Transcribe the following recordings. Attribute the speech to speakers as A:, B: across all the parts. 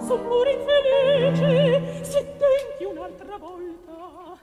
A: son pure infelice, se tenti un'altra volta.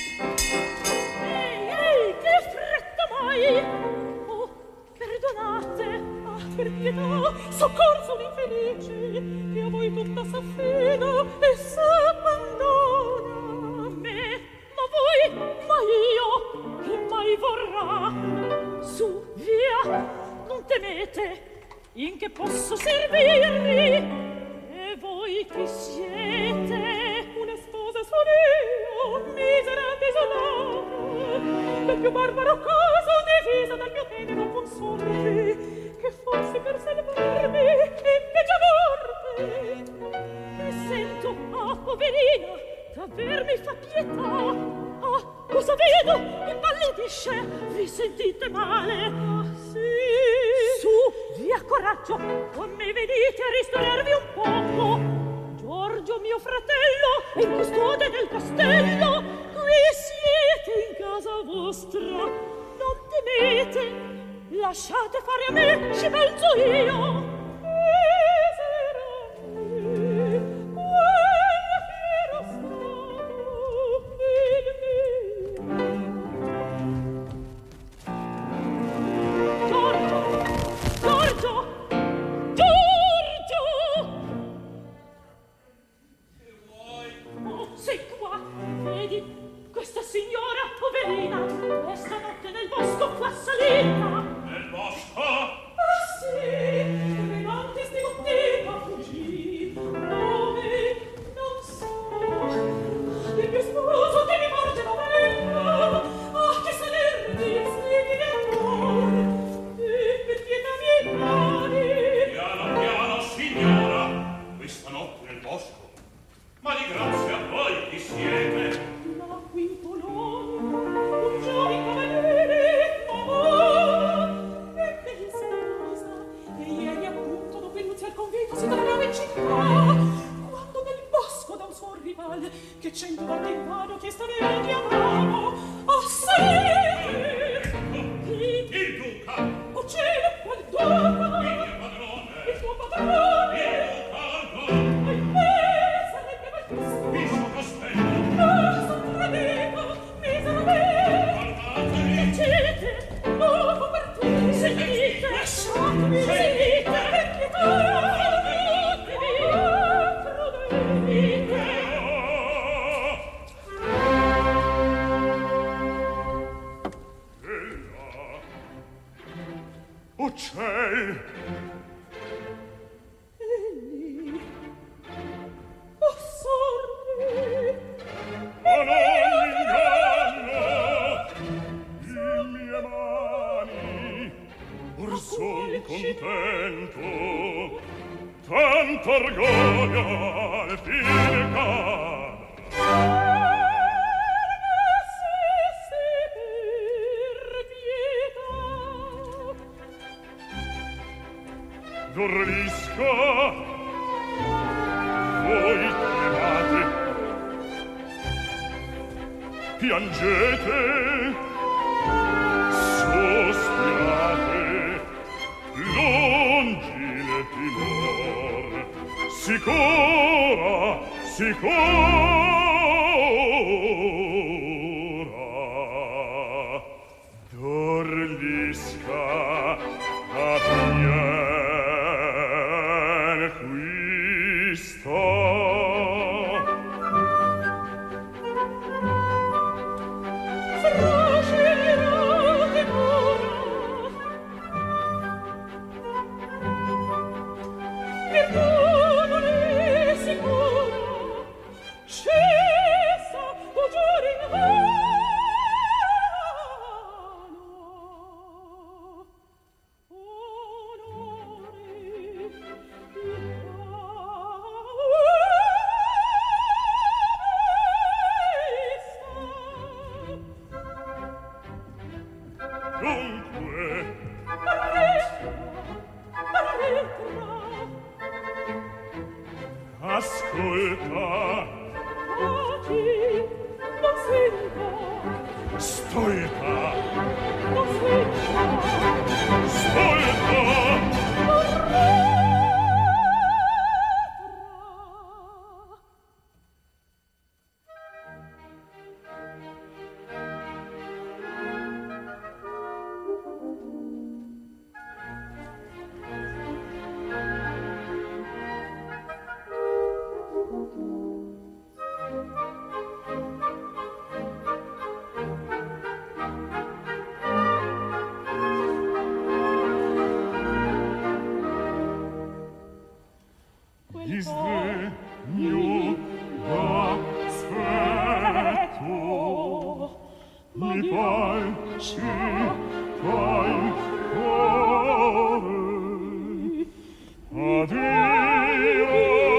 A: Ehi, che fretta mai! Oh, perdonate, per pietà, soccorso un'infelice, che a voi tutta s'affida e s'abbandona a me. Ma io, che mai vorrà? Su, via, non temete, in che posso servirvi? E voi chi siete? Una sposa sono io, misera desolata, del più barbaro caso divisa dal mio tenero consorte, che forse per salvarmi invece morte. E sento, poverina, davver mi fa pietà. Cosa vedo? Impallidisce, vi sentite male? Sì. Su, via coraggio, con me venite a ristorarvi un poco. Giorgio, mio fratello, è il custode del castello. Qui siete in casa vostra, non temete. Lasciate fare a me, ci penso io. Questa signora poverina questa notte nel bosco fu assalita.
B: Nel bosco?
A: Ah sì, dove notte stigotteva fuggì. Dove? Non so. Il mio sposo che mi porge novella. Ah, che salerdi slighi d'amor. E per pietà miei cari.
B: Piano, piano, signora. Questa notte nel bosco. Ma di grazia a voi chi siete? Un giovine cavaliere, e ben sposa, e ieri appunto dopo il nuzial convito si tornava in città, quando nel bosco da un suo rivale, che 100 volte in vano chiesto le chiamavo, oh sì! Il duca!
A: Oh cielo, qual duca?
B: Il mio padrone!
A: Il tuo padrone!
B: Il duca, Aldo!
A: Ahimè, sarebbe malissimo!
B: Il suo castello!
A: No, son tradito! Sentite, dopo partire, sentite, lasciatemi, sentite, per pietà, prodite.
B: Uccel!
A: Egli, oh sorte,
B: ma non inganno in mie mani or son contento tanto orgoglio al fine cade Dorlisca voi tremate piangete sospirate longile timor sicura Dorlisca a qui sto ascolta
A: non sento
B: stolta
A: non sento
B: stolta
C: disdegno d'aspetto mi palci fai cuore addio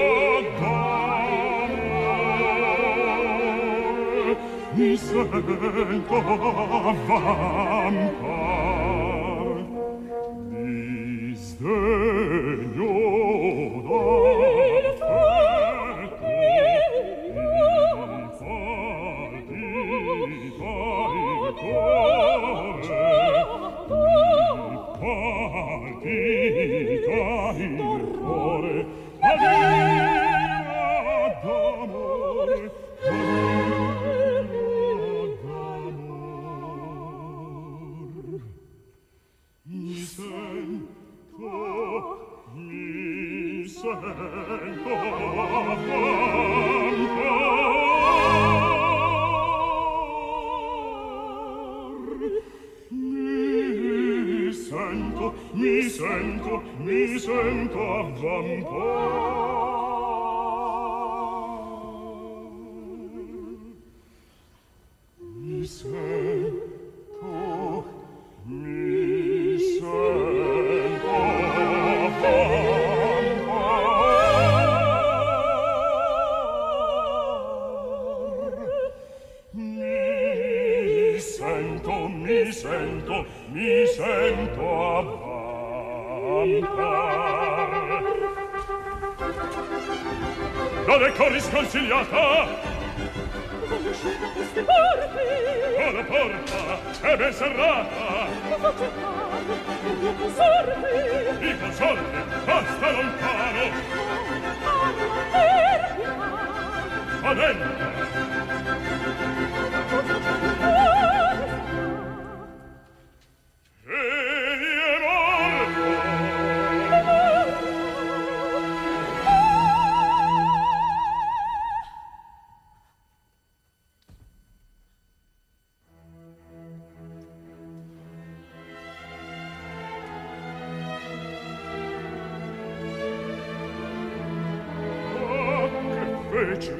C: d'amore mi sento avvampar disdegno mi sento avvampar mi sento dove corri sconsigliata?
A: Conoscete queste porte?
C: Oh, la porta è ben serrata!
A: Lo faccio fare, il mio consorte!
C: Il consorte, basta lontano!
A: Per pietà!
C: Va dentro!
A: Cosa c'è di cuore
C: Egli è morto! Fece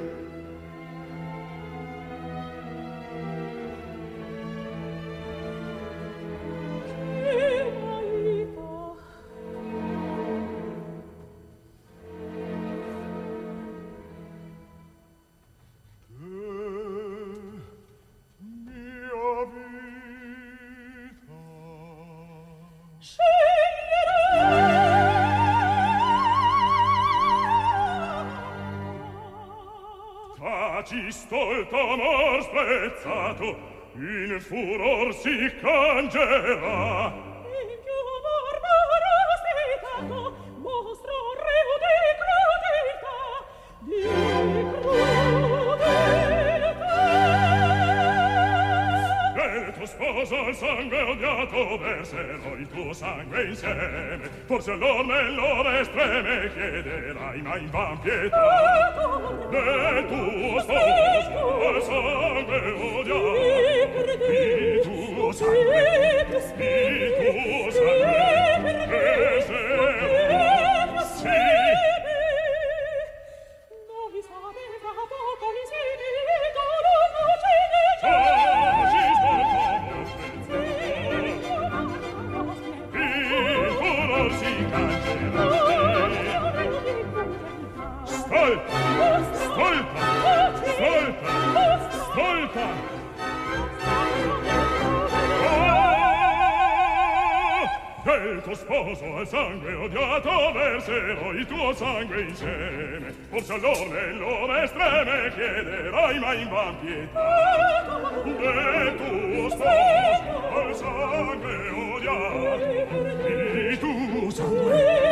C: stolto amor sprezzato in furor si cangerà
A: in più barbaro stato mostro reo di crudeltà
C: del tuo sposo il sangue odiato verserò il tuo sangue insieme forse allor nell'ore estreme chiederai ma in van pietà del tuo sposo il sangue odiato il tuo sangue verserò sì
A: noi sapeva poco insieme non facene
C: Stolta! Stolta! Stolta! Stolta! Del tuo sposo al sangue odiato verserò il tuo sangue insieme forse allora nell'ore estreme chiederai ma in van pietà del tuo sposo al sangue odiato il tuo sangue